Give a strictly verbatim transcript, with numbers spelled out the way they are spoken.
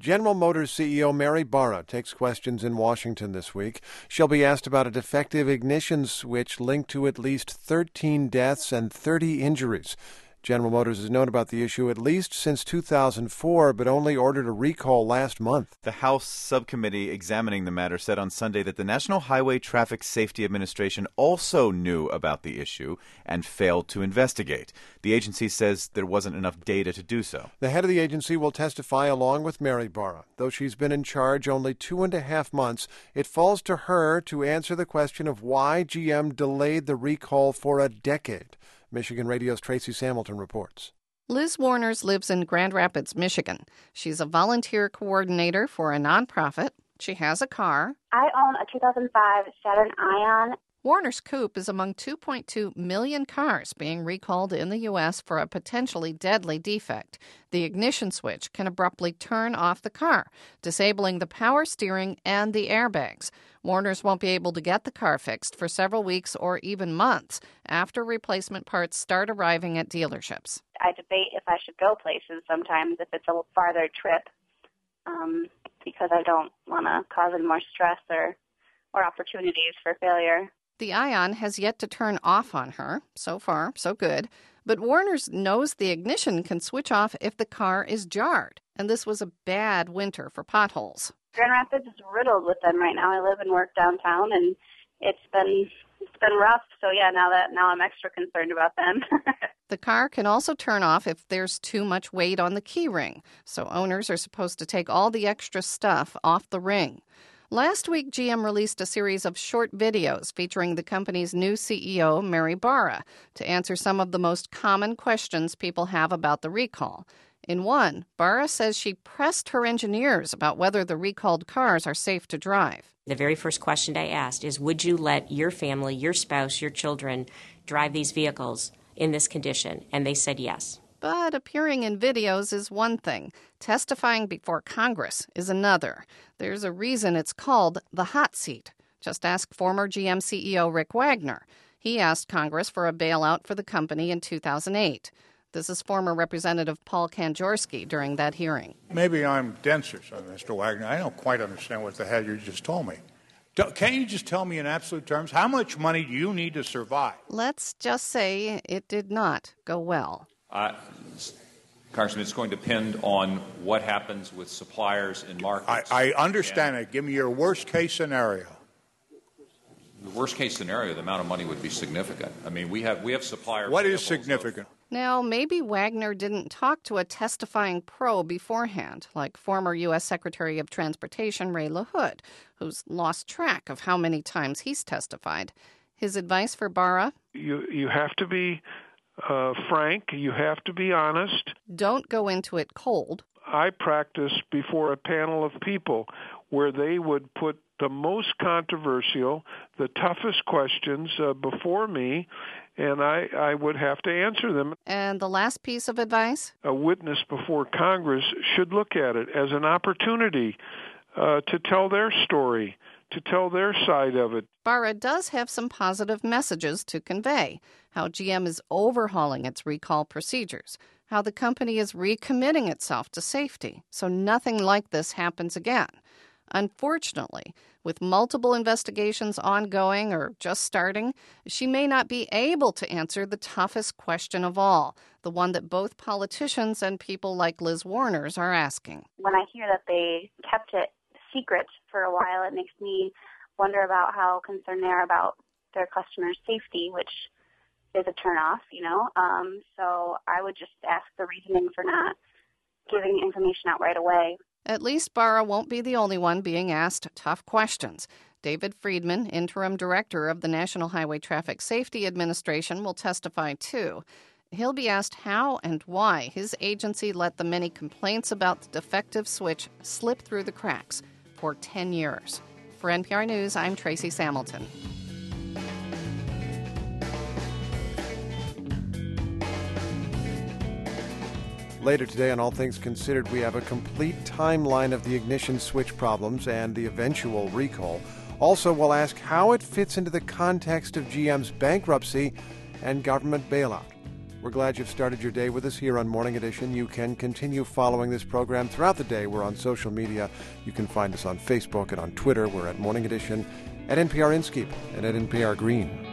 General Motors C E O Mary Barra takes questions in Washington this week. She'll be asked about a defective ignition switch linked to at least thirteen deaths and thirty injuries. General Motors has known about the issue at least since two thousand four, but only ordered a recall last month. The House subcommittee examining the matter said on Sunday that the National Highway Traffic Safety Administration also knew about the issue and failed to investigate. The agency says there wasn't enough data to do so. The head of the agency will testify along with Mary Barra. Though she's been in charge only two and a half months, it falls to her to answer the question of why G M delayed the recall for a decade. Michigan Radio's Tracy Samilton reports. Liz Warners lives in Grand Rapids, Michigan. She's a volunteer coordinator for a nonprofit. She has a car. I own a two thousand five Saturn Ion. Warner's Coupe is among two point two million cars being recalled in the U S for a potentially deadly defect. The ignition switch can abruptly turn off the car, disabling the power steering and the airbags. Warner's won't be able to get the car fixed for several weeks or even months after replacement parts start arriving at dealerships. I debate if I should go places sometimes if it's a farther trip um, because I don't want to cause any more stress or, or opportunities for failure. The Ion has yet to turn off on her. So far, so good. But Warner's knows the ignition can switch off if the car is jarred. And this was a bad winter for potholes. Grand Rapids is riddled with them right now. I live and work downtown, and it's been it's been rough. So yeah, now that now I'm extra concerned about them. The car can also turn off if there's too much weight on the key ring. So owners are supposed to take all the extra stuff off the ring. Last week, G M released a series of short videos featuring the company's new C E O, Mary Barra, to answer some of the most common questions people have about the recall. In one, Barra says she pressed her engineers about whether the recalled cars are safe to drive. The very first question I asked is, would you let your family, your spouse, your children drive these vehicles in this condition? And they said yes. But appearing in videos is one thing. Testifying before Congress is another. There's a reason it's called the hot seat. Just ask former G M C E O Rick Wagner. He asked Congress for a bailout for the company in two thousand eight. This is former Representative Paul Kanjorski during that hearing. Maybe I'm denser, Mister Wagner. I don't quite understand what the hell you just told me. Can't you just tell me in absolute terms, how much money do you need to survive? Let's just say it did not go well. Uh, Congressman, it's going to depend on what happens with suppliers and markets. I, I understand it. Give me your worst-case scenario. The worst-case scenario, the amount of money would be significant. I mean, we have we have suppliers. What is significant? Now, maybe Wagner didn't talk to a testifying pro beforehand, like former U S Secretary of Transportation Ray LaHood, who's lost track of how many times he's testified. His advice for Barra? You, you have to be uh, frank. You have to be honest. Don't go into it cold. I practiced before a panel of people where they would put the most controversial, the toughest questions uh, before me, and I, I would have to answer them. And the last piece of advice? A witness before Congress should look at it as an opportunity uh, to tell their story, to tell their side of it. Barra does have some positive messages to convey. How G M is overhauling its recall procedures. How the company is recommitting itself to safety so nothing like this happens again. Unfortunately, with multiple investigations ongoing or just starting, she may not be able to answer the toughest question of all, the one that both politicians and people like Liz Warners are asking. When I hear that they kept it secret for a while, it makes me wonder about how concerned they are about their customers' safety, which is a turnoff, you know. Um, so I would just ask the reasoning for not giving information out right away. At least Barra won't be the only one being asked tough questions. David Friedman, interim director of the National Highway Traffic Safety Administration, will testify too. He'll be asked how and why his agency let the many complaints about the defective switch slip through the cracks for ten years. For N P R News, I'm Tracy Samilton. Later today on All Things Considered, we have a complete timeline of the ignition switch problems and the eventual recall. Also, we'll ask how it fits into the context of G M's bankruptcy and government bailout. We're glad you've started your day with us here on Morning Edition. You can continue following this program throughout the day. We're on social media. You can find us on Facebook and on Twitter. We're at Morning Edition, at N P R Inskeep, and at N P R Green.